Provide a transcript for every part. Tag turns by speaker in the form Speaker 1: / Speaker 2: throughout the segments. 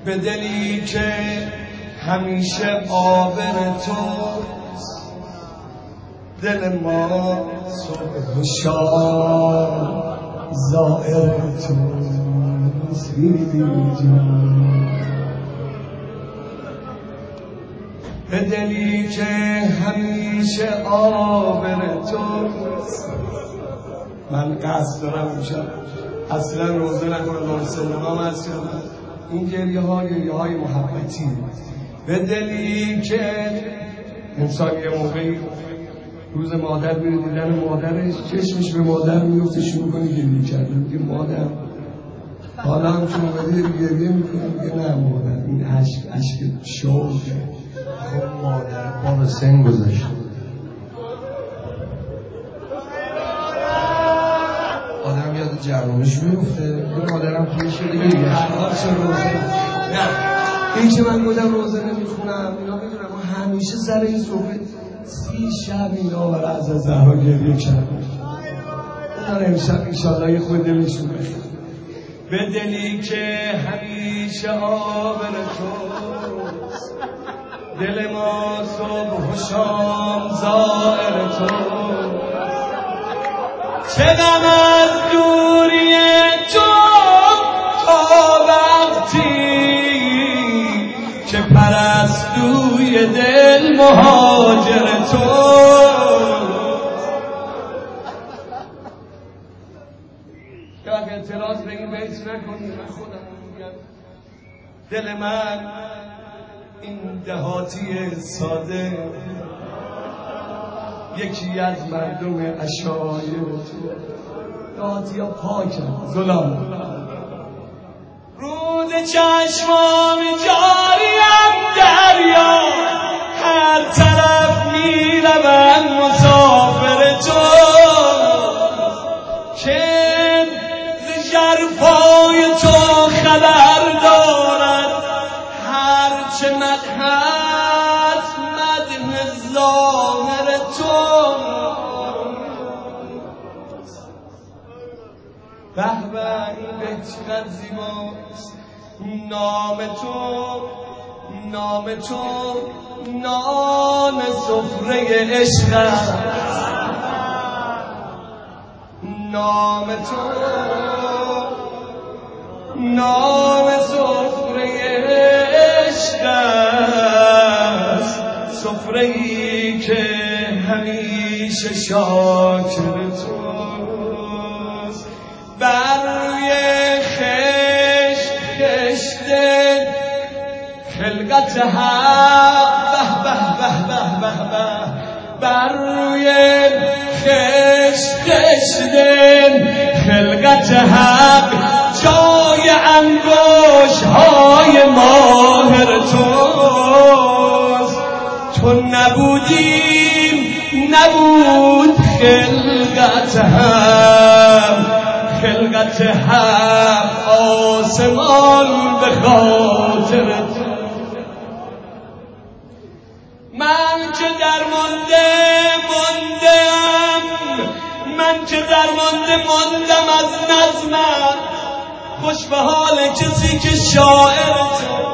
Speaker 1: به دلی که همیشه آبر تو، دل ما صبح و شام زائر تو. به دلی که همیشه آبر تو. من قصد دارم امشب اصلا روزه نکنم، دار سلام هست کردم. این گریه های محبتی. به دلی که انسان یه موقعی روز مادر میره دیدن مادرش، چشمش به مادر میفته، شروع کنه گریه کردن. میگه مادر، حالا هم چون اومده گریه میکنه، میگه نه مادر، این عشق شوقه. خب مادر پا سن گذاشته، آدم یاد جوانش میفته. این مادرم توی شده دیگه نه این که من گفتم روزه نمیخونم اینا میدونم، ما همیشه سر این صحبت 30 شب اینا برای از زهرا گریه کردم. اینا امشب انشالله یه خود دلشون بخیر. به دلی که همیشه آبر توست، دل ما صبح و شام زائر تو. چه غم از دوری تو تا وقتی که پرستوی دل مهاجر تو. که اگه اعتراض به این بیت نکنی من خودم میگم، دل من این دهاتی ساده یکی از مردم عشایر تو. دهاتی ها پاکن ظلام، رود چشمان جاریم دریا، هر طرف میروم مسافر تو. که ز ژرفای تو خبر دارد هرچه مدح است مدح ظاهر تو. به به این بیت چقدر زیباست. نام تو نام تو نان سفره عشق است. نام تو نام سفره عشق است، سفره‌ای که همیشه شاکر توست. بر روی خشت خشته خلقت حق، به به به به به به، بر روی خشت خشته خلقت حق، جای انگوش های ماهر توست. تو نبودیم نبود خلقت هم، خلقت هم آسمان به خاطر تو. من که درمانده ماندم، من که درمانده ماندم از نظمت، خوش به حال کسی که شاعر تو.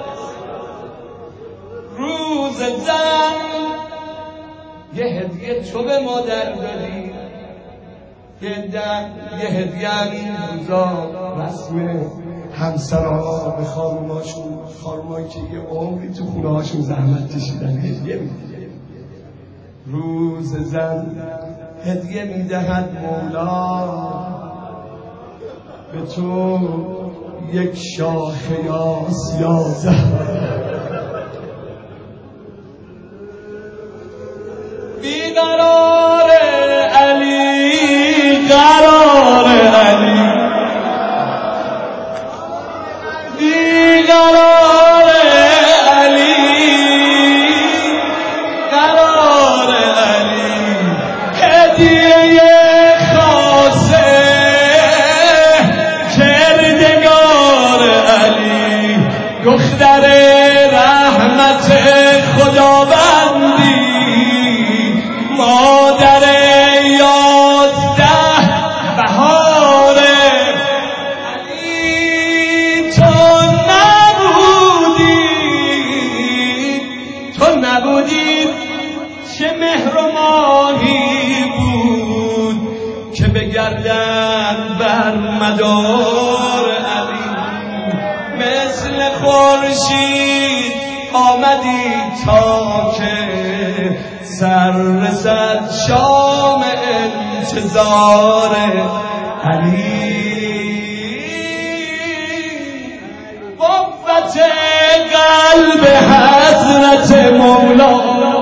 Speaker 1: روز زن یه هدیه تو به مادر دادی، یه هدیه این روزا رسم همسرها به خانوماشون، خانومایی که یه عمری تو خونه هاشون زحمت کشیدن هدیه میده. روز زن هدیه میدهد مولا به تو یک شاخه یاس یا زهر. بیقرار علی قرار علی، بیقرار علی قرار علی، هدیه خاصه کردگار علی، دختر رحمت خداوندی، مادر 11 بهار علی. تو نبودی مدار علی، مثل خورشید آمدی تا که سر رسد شام انتظار علی. قوت قلب حضرت مولا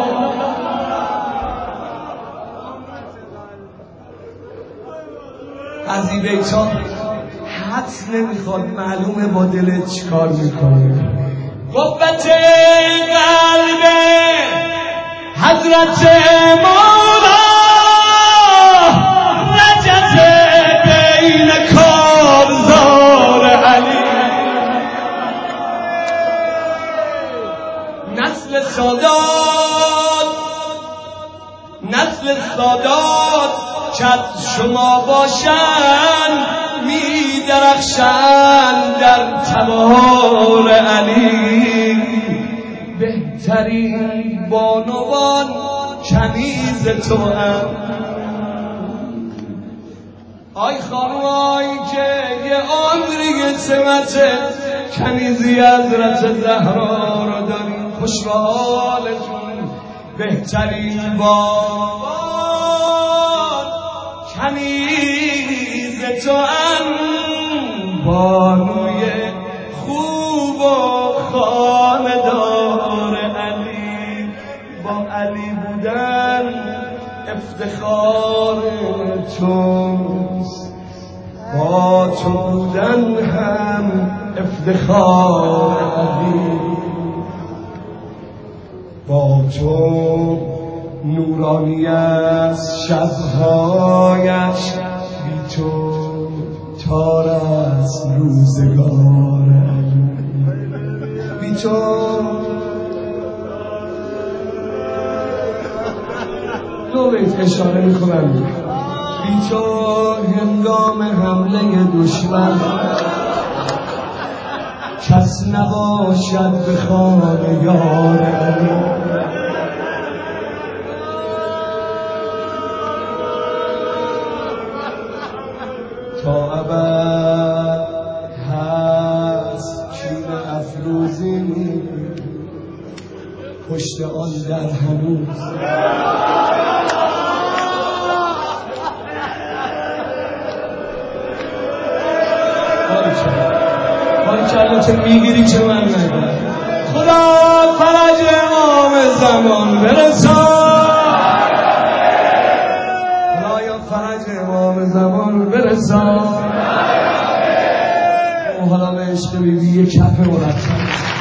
Speaker 1: از این بیتا حدس نمیخواد، معلومه با دلت چیکار میکنه. قوت قلب حضرت مولا رجز بین کارزار علی، نسل سادات کت شما باشن می درخشن در تبار علی. بهترین بانوان کنیز تو هم آی خانمایی که یه عمری سمت کنیزی حضرت زهرا رو داریم، خوش به حالتون. بهترین بانوان کنیز تو هم بانوی خوب و خاندار علی. با علی بودن افتخار توست، با تو بودن هم افتخار علی. با تو نورانی از شبهایش، بی تو تار از روزگار علی. بی تو دو بیت اشاره میکنم، بی تو هنگام حمله دشمن کس نباشد به خانه یار علی. تا ابد هست چین افروزی پشت آن در هنوز. باریکلا چه میگیری چه من نگم. خدا فرج امام زمان برسان، خدایا فرج امام زمان برسان. حالا به عشق بیبی یه کف مرتب